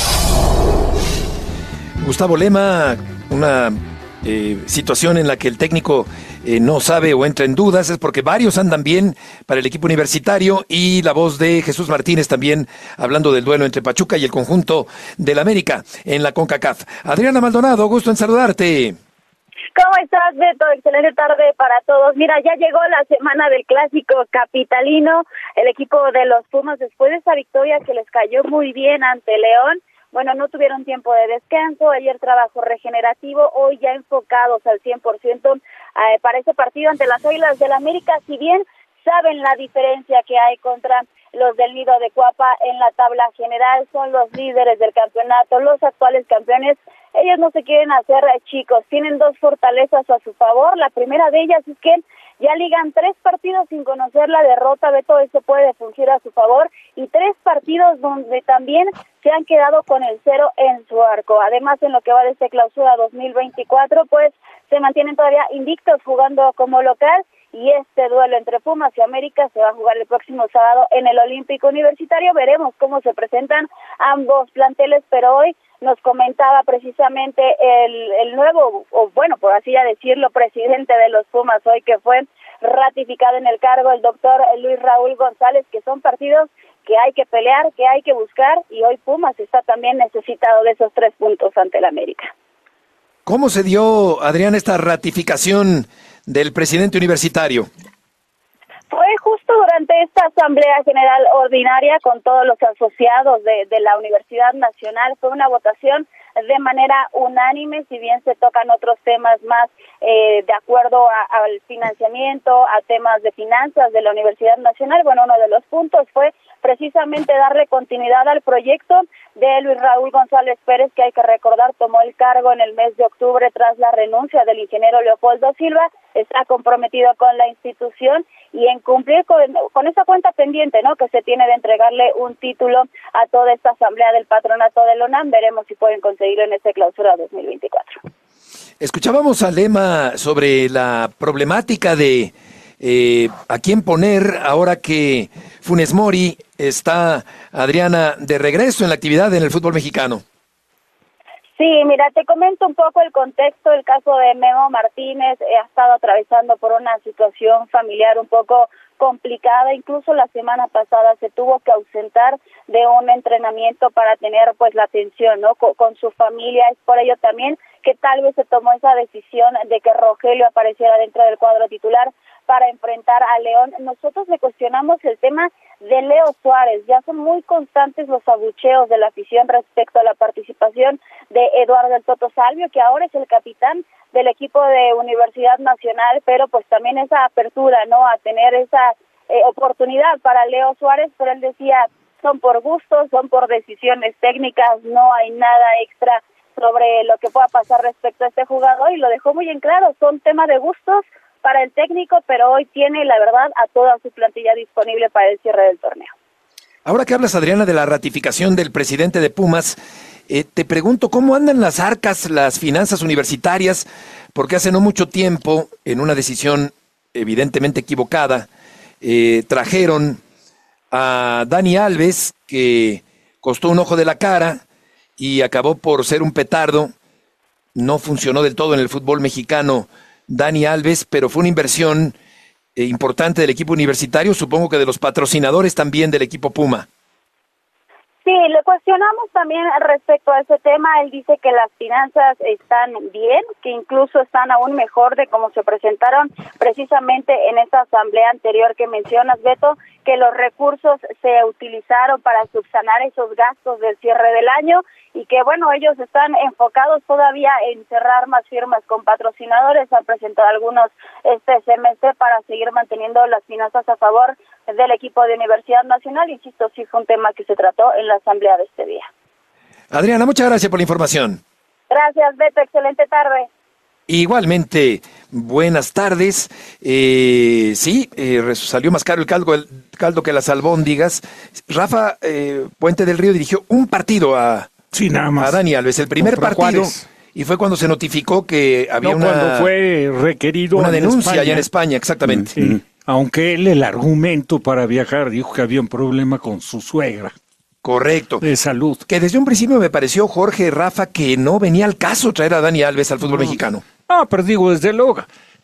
Gustavo Lema, una eh, situación en la que el técnico eh, no sabe o entra en dudas, es porque varios andan bien para el equipo universitario, y la voz de Jesús Martínez también hablando del duelo entre Pachuca y el conjunto del América en la CONCACAF. Adriana Maldonado, gusto en saludarte. ¿Cómo estás, Beto? Excelente tarde para todos. Mira, ya llegó la semana del clásico capitalino. El equipo de los Pumas, después de esa victoria que les cayó muy bien ante León, bueno, no tuvieron tiempo de descanso, ayer trabajo regenerativo, hoy ya enfocados al cien por ciento eh, para ese partido ante las Águilas del América. Si bien saben la diferencia que hay contra los del Nido de Cuapa en la tabla general, son los líderes del campeonato, los actuales campeones, ellos no se quieren hacer chicos, tienen dos fortalezas a su favor. La primera de ellas es que ya ligan tres partidos sin conocer la derrota, Beto, eso puede fungir a su favor, y tres partidos donde también se han quedado con el cero en su arco. Además, en lo que va de este clausura dos mil veinticuatro, pues se mantienen todavía invictos jugando como local, y este duelo entre Pumas y América se va a jugar el próximo sábado en el Olímpico Universitario. Veremos cómo se presentan ambos planteles, pero hoy nos comentaba precisamente el, el nuevo, o bueno, por así ya decirlo, presidente de los Pumas hoy, que fue ratificado en el cargo, el doctor Luis Raúl González, que son partidos que hay que pelear, que hay que buscar, y hoy Pumas está también necesitado de esos tres puntos ante el América. ¿Cómo se dio, Adrián, esta ratificación del presidente universitario? Fue justo durante esta Asamblea General Ordinaria con todos los asociados de, de la Universidad Nacional. Fue una votación de manera unánime, si bien se tocan otros temas más eh, de acuerdo a, al financiamiento, a temas de finanzas de la Universidad Nacional. Bueno, uno de los puntos fue precisamente darle continuidad al proyecto de Luis Raúl González Pérez, que hay que recordar tomó el cargo en el mes de octubre tras la renuncia del ingeniero Leopoldo Silva. Está comprometido con la institución y en cumplir con, con esa cuenta pendiente, ¿no?, que se tiene de entregarle un título a toda esta asamblea del patronato de la UNAM. Veremos si pueden conseguirlo en este clausura dos mil veinticuatro. Escuchábamos a Lema sobre la problemática de eh, a quién poner ahora que Funes Mori está, Adriana, de regreso en la actividad en el fútbol mexicano. Sí, mira, te comento un poco el contexto. El caso de Memo Martínez eh, ha estado atravesando por una situación familiar un poco complicada. Incluso la semana pasada se tuvo que ausentar de un entrenamiento para tener pues la atención, ¿no?, con, con su familia. Es por ello también que tal vez se tomó esa decisión de que Rogelio apareciera dentro del cuadro titular para enfrentar a León. Nosotros le cuestionamos el tema de Leo Suárez. Ya son muy constantes los abucheos de la afición respecto a la participación de Eduardo El Toto Salvio, que ahora es el capitán del equipo de Universidad Nacional, pero pues también esa apertura, ¿no?, a tener esa eh, oportunidad para Leo Suárez. Pero él decía, son por gustos, son por decisiones técnicas, no hay nada extra sobre lo que pueda pasar respecto a este jugador y lo dejó muy en claro, son tema de gustos para el técnico, pero hoy tiene, la verdad, a toda su plantilla disponible para el cierre del torneo. Ahora que hablas, Adriana, de la ratificación del presidente de Pumas, eh, te pregunto, ¿cómo andan las arcas, las finanzas universitarias? Porque hace no mucho tiempo, en una decisión evidentemente equivocada, eh, trajeron a Dani Alves, que costó un ojo de la cara y acabó por ser un petardo. No funcionó del todo en el fútbol mexicano Dani Alves, pero fue una inversión eh, importante del equipo universitario, supongo que de los patrocinadores también del equipo Puma. Sí, le cuestionamos también respecto a ese tema. Él dice que las finanzas están bien, que incluso están aún mejor de cómo se presentaron precisamente en esta asamblea anterior que mencionas, Beto, que los recursos se utilizaron para subsanar esos gastos del cierre del año y que, bueno, ellos están enfocados todavía en cerrar más firmas con patrocinadores. Han presentado algunos este semestre para seguir manteniendo las finanzas a favor del equipo de Universidad Nacional. Insisto, sí fue un tema que se trató en la asamblea de este día. Adriana, muchas gracias por la información. Gracias, Beto. Excelente tarde. Igualmente, buenas tardes. Eh, sí, eh, salió más caro el caldo, el caldo que las albóndigas. Rafa eh, Puente del Río dirigió un partido a, sí, nada más. a Dani Alves, el primer Contra partido. Juárez. Y fue cuando se notificó que había no, una, cuando fue requerido una en denuncia España. allá en España, exactamente. Sí, mm-hmm. Aunque él, el argumento para viajar, dijo que había un problema con su suegra. Correcto. De salud. Que desde un principio me pareció, Jorge, Rafa, que no venía al caso traer a Dani Alves al fútbol no. mexicano. Ah, pero digo, desde luego,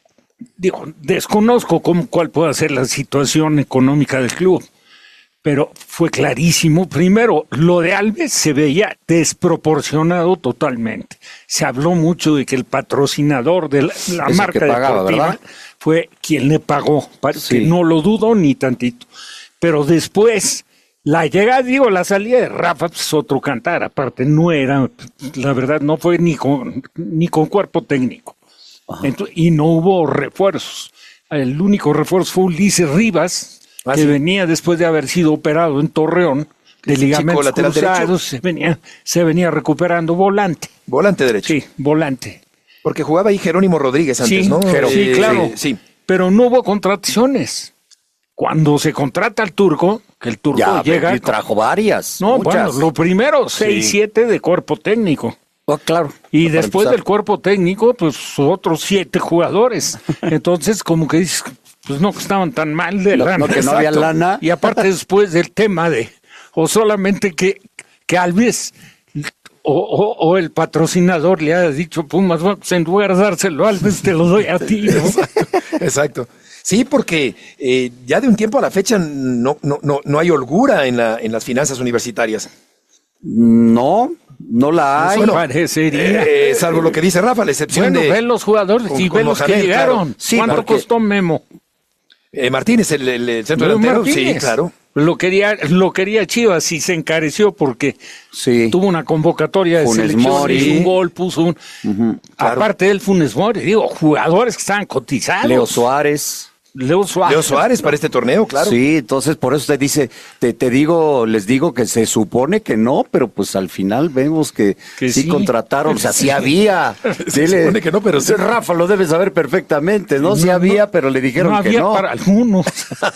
digo, desconozco cómo, cuál puede ser la situación económica del club, pero fue clarísimo. Primero, lo de Alves se veía desproporcionado totalmente. Se habló mucho de que el patrocinador de la, la marca que pagaba, deportiva, ¿verdad?, fue quien le pagó, sí. que no lo dudo ni tantito. Pero después, la llegada, digo, la salida de Rafa, pues otro cantar, aparte no era, la verdad, no fue ni con, ni con cuerpo técnico. Entonces, y no hubo refuerzos. El único refuerzo fue Ulises Rivas, ah, que sí. venía después de haber sido operado en Torreón, de ligamentos cruzados, se venía, se venía recuperando volante. Volante derecho. Sí, volante. Porque jugaba ahí Jerónimo Rodríguez antes, sí, ¿no? Pero, sí, eh, claro. Sí. Pero no hubo contrataciones. Cuando se contrata al turco, que el turco ya, llega... Y trajo varias, No, muchas. bueno, lo primero, seis, sí. siete de cuerpo técnico. Oh, claro. Y después del cuerpo técnico, pues otros siete jugadores. Entonces, como que dices, pues no estaban tan mal de lana. No, no, que no había lana. Y aparte después del tema de, o solamente que, que Alves... O, o, o el patrocinador le ha dicho, Pumas, pues en lugar de dárselo a Alves, te lo doy a ti, ¿no? Exacto. Exacto. Sí, porque eh, ya de un tiempo a la fecha no, no, no, no hay holgura en, la, en las finanzas universitarias. No, no la hay. Bueno, parecería. Eh, salvo lo que dice Rafa, la excepción bueno, de... ven los jugadores y ven los que llegaron. Claro. Sí, ¿Cuánto porque, costó Memo? Eh, Martínez, el, el, el centro delantero, Martínez. sí, claro. Lo quería, lo quería Chivas y se encareció porque sí. tuvo una convocatoria de Funes selección, Mori. hizo un gol, puso un... Uh-huh, claro. Aparte del Funes Mori, digo, jugadores que estaban cotizados. Leo Suárez. Leo Suárez. Leo Suárez para este torneo, claro. Sí, entonces por eso te dice, te, te digo, les digo que se supone que no, pero pues al final vemos que, que sí, sí contrataron, o sea, sí había. Se Dile, supone que no, pero sí. Rafa lo debe saber perfectamente, ¿no? Sí no, había, pero le dijeron no que había no. para algunos.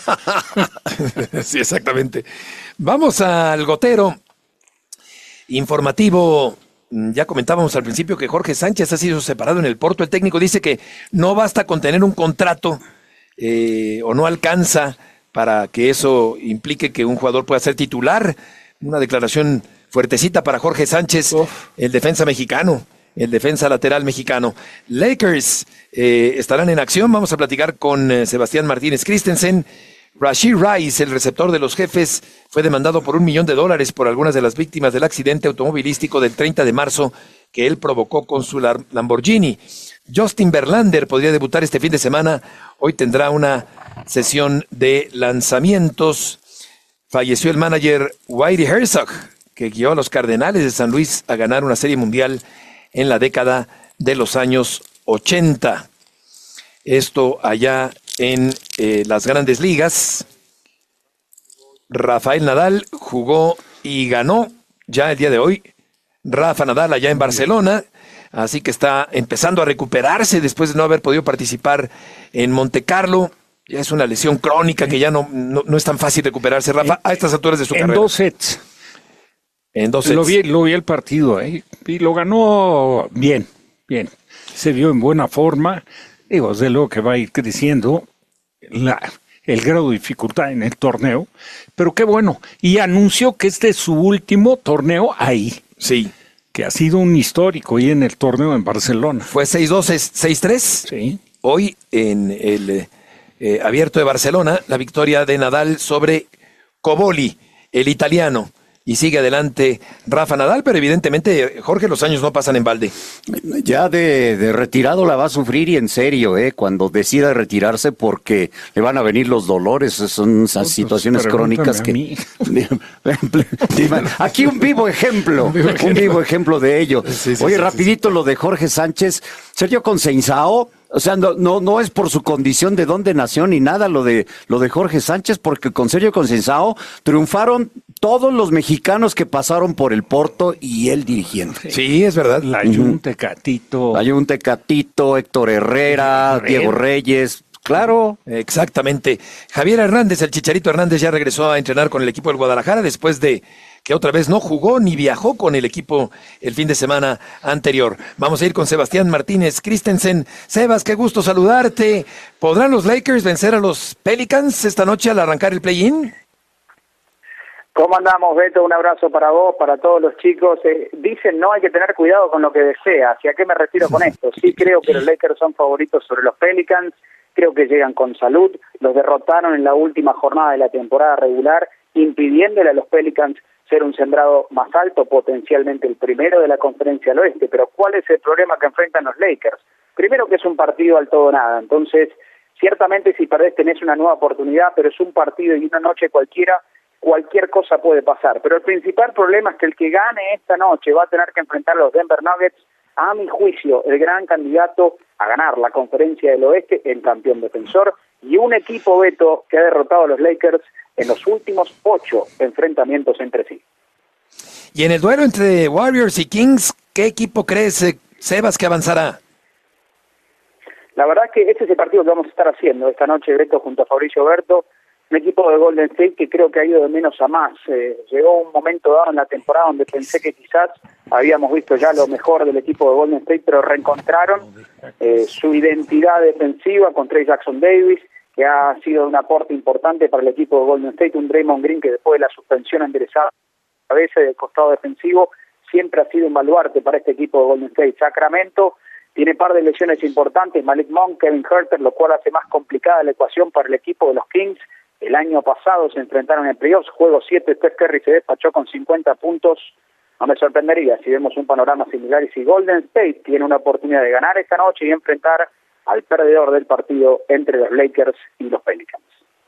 Sí, exactamente. Vamos al gotero informativo. Ya comentábamos al principio que Jorge Sánchez ha sido separado en el Porto. El técnico dice que no basta con tener un contrato Eh, o no alcanza para que eso implique que un jugador pueda ser titular. Una declaración fuertecita para Jorge Sánchez, Uf. el defensa mexicano, el defensa lateral mexicano. Lakers eh, estarán en acción. Vamos a platicar con eh, Sebastián Martínez Christensen. Rashee Rice, el receptor de los Jefes, fue demandado por un millón de dólares por algunas de las víctimas del accidente automovilístico del treinta de marzo que él provocó con su Lamborghini. Justin Verlander podría debutar este fin de semana. Hoy tendrá una sesión de lanzamientos. Falleció el manager Whitey Herzog, que guió a los Cardenales de San Luis a ganar una serie mundial en la década de los años ochenta. Esto allá en eh, las grandes ligas. Rafael Nadal jugó y ganó ya el día de hoy. Rafa Nadal allá en Barcelona, así que está empezando a recuperarse después de no haber podido participar en Monte Carlo. Ya es una lesión crónica que ya no, no, no es tan fácil recuperarse, Rafa, a estas alturas de su en carrera. En dos sets. En dos sets. Lo vi, lo vi el partido, ¿eh? Y lo ganó bien, bien. Se vio en buena forma. Digo, desde luego que va a ir creciendo la, el grado de dificultad en el torneo, pero qué bueno. Y anunció que este es su último torneo ahí. Sí. Que ha sido un histórico ahí en el torneo en Barcelona. Fue seis dos, seis tres. Sí. Hoy en el eh, Abierto de Barcelona, la victoria de Nadal sobre Coboli, el italiano. Y sigue adelante Rafa Nadal, pero evidentemente, Jorge, los años no pasan en balde. Ya de, de retirado la va a sufrir y en serio, ¿eh? Cuando decida retirarse porque le van a venir los dolores, son esas pues, situaciones pues, crónicas que... Aquí un vivo ejemplo, un vivo ejemplo, un vivo ejemplo de ello. Sí, sí, Oye, sí, rapidito sí. Lo de Jorge Sánchez, Sergio Conceição. O sea, no, no, no es por su condición de dónde nació ni nada lo de lo de Jorge Sánchez, porque con Sergio Conceição triunfaron todos los mexicanos que pasaron por el Porto y él dirigiendo. Sí, es verdad. La Jun Tecatito. La Jun Tecatito, Héctor Herrera, Herrera, Diego Reyes. Claro. Exactamente. Javier Hernández, el Chicharito Hernández, ya regresó a entrenar con el equipo del Guadalajara después de que otra vez no jugó ni viajó con el equipo el fin de semana anterior. Vamos a ir con Sebastián Martínez Christensen. Sebas, qué gusto saludarte. ¿Podrán los Lakers vencer a los Pelicans esta noche al arrancar el play-in? ¿Cómo andamos, Beto? Un abrazo para vos, para todos los chicos. Eh, dicen no hay que tener cuidado con lo que deseas. ¿Y a qué me refiero con esto? Sí creo que los Lakers son favoritos sobre los Pelicans. Creo que llegan con salud. Los derrotaron en la última jornada de la temporada regular, impidiéndole a los Pelicans ser un sembrado más alto, potencialmente el primero de la Conferencia del Oeste. Pero ¿cuál es el problema que enfrentan los Lakers? Primero que es un partido al todo nada. Entonces, ciertamente si perdés tenés una nueva oportunidad, pero es un partido y una noche cualquiera, cualquier cosa puede pasar. Pero el principal problema es que el que gane esta noche va a tener que enfrentar a los Denver Nuggets, a mi juicio, el gran candidato a ganar la Conferencia del Oeste, el campeón defensor, y un equipo, Beto, que ha derrotado a los Lakers en los últimos ocho enfrentamientos entre sí. Y en el duelo entre Warriors y Kings, ¿qué equipo crees, eh, Sebas, que avanzará? La verdad que este es el partido que vamos a estar haciendo esta noche, Beto, junto a Fabricio Berto, un equipo de Golden State que creo que ha ido de menos a más. Eh, llegó un momento dado en la temporada donde pensé que quizás habíamos visto ya lo mejor del equipo de Golden State, pero reencontraron eh, su identidad defensiva con Trey Jackson Davis, que ha sido un aporte importante para el equipo de Golden State, un Draymond Green que después de la suspensión enderezada a veces del costado defensivo, siempre ha sido un baluarte para este equipo de Golden State. Sacramento tiene par de lesiones importantes, Malik Monk, Kevin Huerter, lo cual hace más complicada la ecuación para el equipo de los Kings. El año pasado se enfrentaron en playoffs, juego siete, Steph Curry se despachó con cincuenta puntos. No me sorprendería si vemos un panorama similar y si Golden State tiene una oportunidad de ganar esta noche y enfrentar al perdedor del partido entre los Lakers y los Pelicans.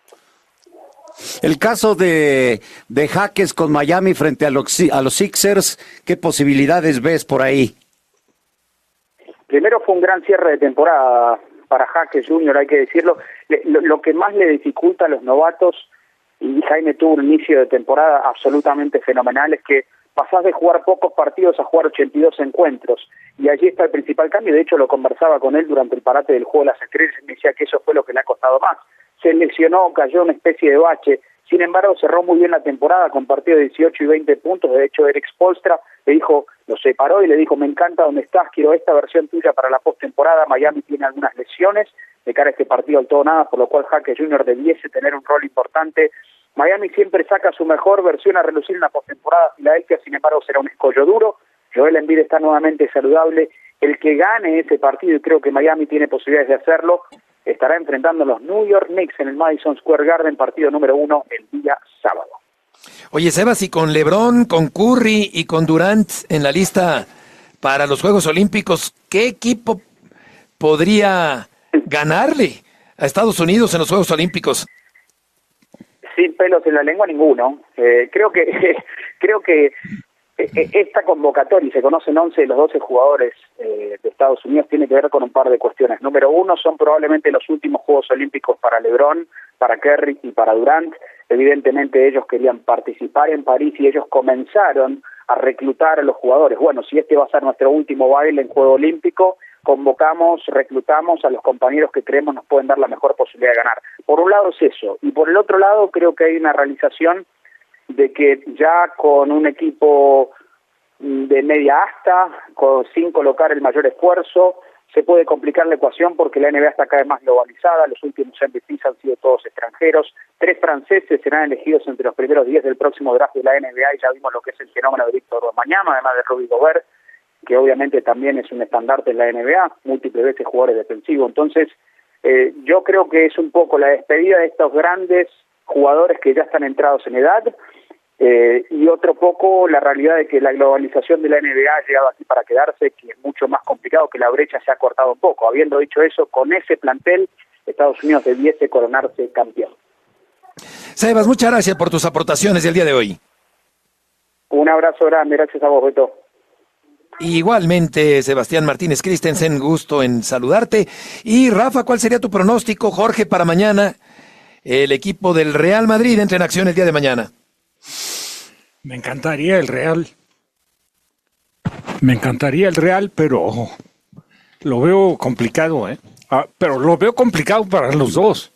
El caso de, de Jaques con Miami frente a los, a los Sixers, ¿qué posibilidades ves por ahí? Primero fue un gran cierre de temporada para Jaques junior, hay que decirlo. Lo, lo que más le dificulta a los novatos, y Jaime tuvo un inicio de temporada absolutamente fenomenal, es que pasás de jugar pocos partidos a jugar ochenta y dos encuentros, y allí está el principal cambio. De hecho, lo conversaba con él durante el parate del Juego de las Estrellas y me decía que eso fue lo que le ha costado más. Se lesionó, cayó en una especie de bache, sin embargo cerró muy bien la temporada con partidos de dieciocho y veinte puntos. De hecho, Eric Spoelstra le dijo, lo separó y le dijo, me encanta donde estás, quiero esta versión tuya para la postemporada. Miami tiene algunas lesiones de cara a este partido al todo nada, por lo cual Jaques junior debiese tener un rol importante. Miami siempre saca su mejor versión a relucir en la postemporada. Filadelfia, sin embargo, será un escollo duro. Joel Embiid está nuevamente saludable. El que gane ese partido, y creo que Miami tiene posibilidades de hacerlo, estará enfrentando a los New York Knicks en el Madison Square Garden, partido número uno el día sábado. Oye, Sebas, y con LeBron, con Curry y con Durant en la lista para los Juegos Olímpicos, ¿qué equipo podría ganarle a Estados Unidos en los Juegos Olímpicos? Sin pelos en la lengua, ninguno. Eh, creo que creo que esta convocatoria, y se conocen once de los doce jugadores eh, de Estados Unidos, tiene que ver con un par de cuestiones. Número uno, son probablemente los últimos Juegos Olímpicos para LeBron, para Curry y para Durant. Evidentemente ellos querían participar en París y ellos comenzaron a reclutar a los jugadores. Bueno, si este va a ser nuestro último baile en Juego Olímpico, convocamos, reclutamos a los compañeros que creemos nos pueden dar la mejor posibilidad de ganar. Por un lado es eso, y por el otro lado creo que hay una realización de que ya con un equipo de media asta, con, sin colocar el mayor esfuerzo, se puede complicar la ecuación porque la N B A está cada vez más globalizada. Los últimos M V Ps han sido todos extranjeros. Tres franceses serán elegidos entre los primeros diez del próximo draft de la N B A y ya vimos lo que es el fenómeno de Víctor Wembanyama, además de Rudy Gobert, que obviamente también es un estandarte en la N B A, múltiples veces jugadores defensivos. Entonces, eh, yo creo que es un poco la despedida de estos grandes jugadores que ya están entrados en edad, eh, y otro poco la realidad de que la globalización de la N B A ha llegado aquí para quedarse, que es mucho más complicado, que la brecha se ha cortado un poco. Habiendo dicho eso, con ese plantel, Estados Unidos debiese coronarse campeón. Sebas, muchas gracias por tus aportaciones del día de hoy. Un abrazo grande, gracias a vos, Beto. Igualmente, Sebastián Martínez Christensen, gusto en saludarte. Y Rafa, ¿cuál sería tu pronóstico, Jorge, para mañana? El equipo del Real Madrid entra en acción el día de mañana. Me encantaría el Real. Me encantaría el Real, pero lo veo complicado, ¿eh? Ah, pero lo veo complicado para los dos.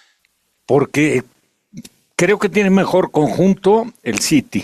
Porque creo que tiene mejor conjunto el City.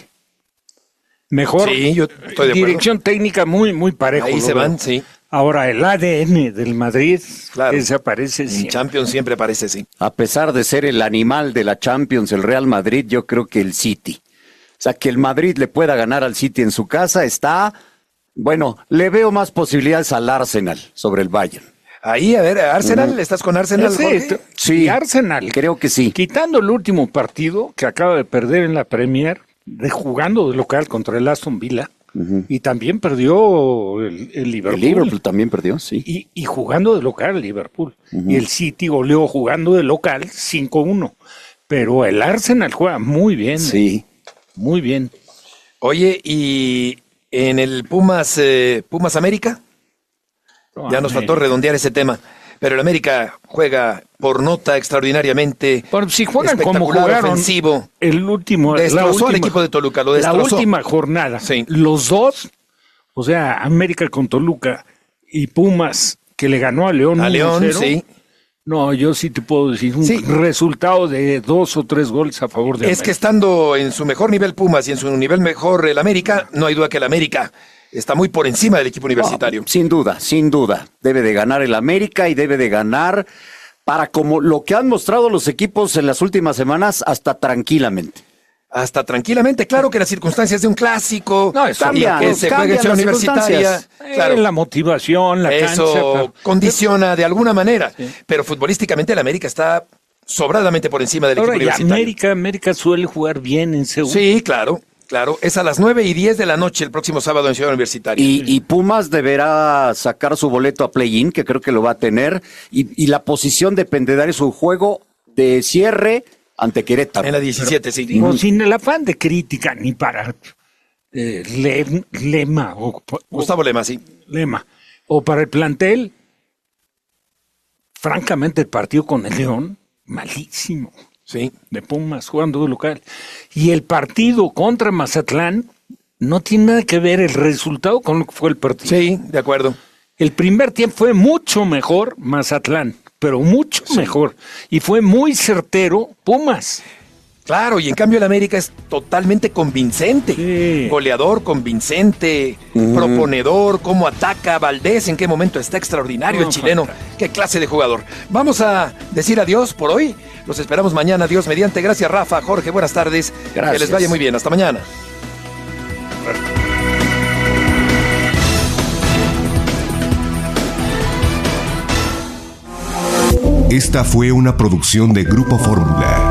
Mejor sí, yo estoy de dirección técnica muy, muy parejo. Ahí se veo. van, sí. Ahora, el A D N del Madrid, claro, ese aparece en siempre. Champions siempre aparece, sí. A pesar de ser el animal de la Champions, el Real Madrid, yo creo que el City. O sea, que el Madrid le pueda ganar al City en su casa está... Bueno, le veo más posibilidades al Arsenal sobre el Bayern. Ahí, a ver, Arsenal, Uh-huh. ¿estás con Arsenal, Sí, Jorge? sí, y Arsenal. Creo que sí. Quitando el último partido que acaba de perder en la Premier, de jugando de local contra el Aston Villa, uh-huh. y también perdió el, el Liverpool. El Liverpool también perdió, sí. Y, y jugando de local el Liverpool. Uh-huh. Y el City goleó jugando de local cinco uno. Pero el Arsenal juega muy bien. Sí. Muy bien. Oye, ¿y en el Pumas, eh, Pumas América? No, ya nos América. faltó redondear ese tema. Pero el América juega por nota extraordinariamente. Por si juegan como espectacular, jugaron ofensivo. el último, Destrozó la última, al equipo de Toluca, lo la destrozó. última jornada. Sí. Los dos, o sea, América con Toluca y Pumas, que le ganó a León A uno León, cero. sí. No, yo sí te puedo decir un Sí. resultado de dos o tres goles a favor de Es América. que estando en su mejor nivel Pumas y en su nivel mejor el América, no hay duda que el América está muy por encima del equipo universitario. No, sin duda, sin duda. Debe de ganar el América y debe de ganar para como lo que han mostrado los equipos en las últimas semanas, hasta tranquilamente. Hasta tranquilamente, claro que las circunstancias de un clásico, No, eso y cambian, que se juegue cambian en Ciudad las Universitaria, Eh, claro, la motivación, la eso cancha. pero- condiciona de alguna manera, pero futbolísticamente el América está sobradamente por encima del Ahora, equipo y universitario. América, América suele jugar bien en Seúl. Sí, claro, claro, es a las nueve y diez de la noche el próximo sábado en Ciudad Universitaria. Y, y Pumas deberá sacar su boleto a play-in, que creo que lo va a tener, y, y la posición dependerá de su juego de cierre ante Querétaro. En la diecisiete, sí. Digo, sin el afán de crítica ni para eh, Le- Lema o, o- Gustavo Lema, sí. Lema o para el plantel, francamente el partido con el León, malísimo. Sí. De Pumas jugando de local. Y el partido contra Mazatlán no tiene nada que ver el resultado con lo que fue el partido. Sí, de acuerdo. El primer tiempo fue mucho mejor Mazatlán, pero mucho mejor. Y fue muy certero Pumas. Claro, y en cambio el América es totalmente convincente. Sí. Goleador, convincente, Ujú. proponedor, cómo ataca a Valdés, en qué momento está extraordinario No, el chileno. falta. Qué clase de jugador. Vamos a decir adiós por hoy. Los esperamos mañana, Dios mediante. Gracias, Rafa, Jorge, buenas tardes. Gracias. Que les vaya muy bien. Hasta mañana. Esta fue una producción de Grupo Fórmula.